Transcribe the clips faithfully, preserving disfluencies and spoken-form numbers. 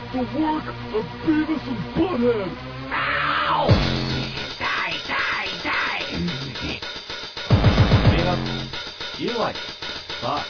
The work of Beavis and Butthead! Ow! Die, die, die! Beavis, you like suck.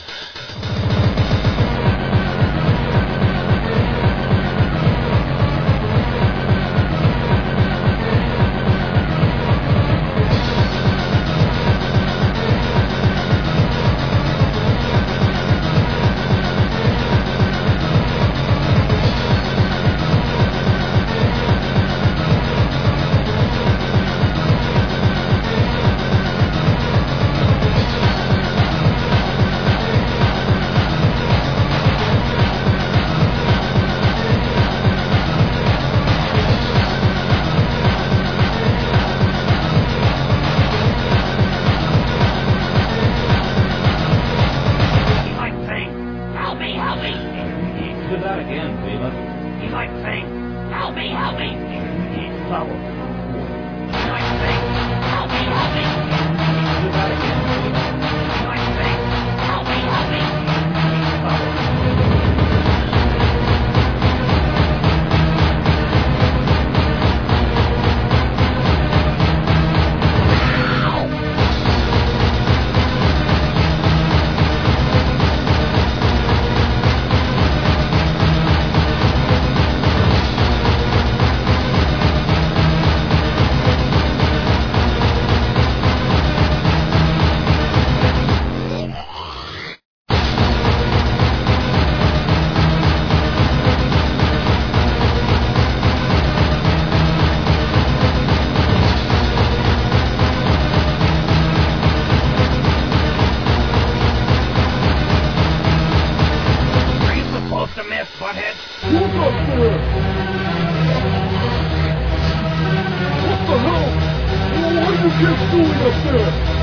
Do that again, Beavis. He's like saying, help me, help me. Stop. He's like saying, help me, help me. Do that again, Beavis. He's like saying, help me, help me. Stop. To miss, Butthead. Who's up there? What the hell? What are you kids doing up there?